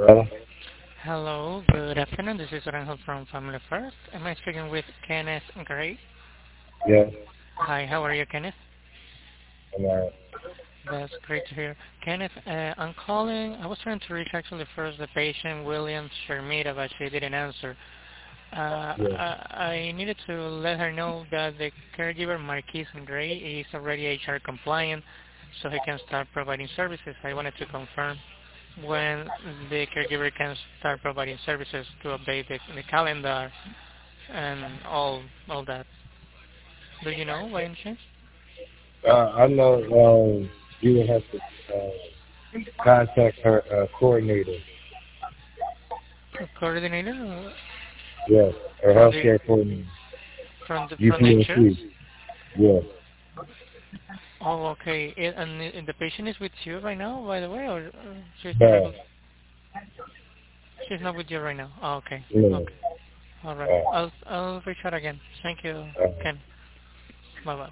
Hello? Hello, good afternoon. This is Oranjo from Family First. Am I speaking with Kenneth Gray? Yes. Hi, how are you, Kenneth? I'm all right. That's great to hear. Kenneth, I'm calling. I was trying to reach actually first the patient, William Shermita, but she didn't answer. Yes. I needed to let her know that the caregiver, Marquise Gray, is already HR compliant, so he can start providing services. I wanted to confirm when the caregiver can start providing services to update the calendar and all that. Do you know by any chance? I know you would have to contact her coordinator. Coordinator Yes. Her from the healthcare coordinator. from the insurance? UPMC. Yes. Oh, okay. And the patient is with you right now, by the way, or she's not No. able? She's not with you right now. Oh, okay. No. Okay. All right. I'll reach out again. Thank you, Uh, Ken. Bye bye.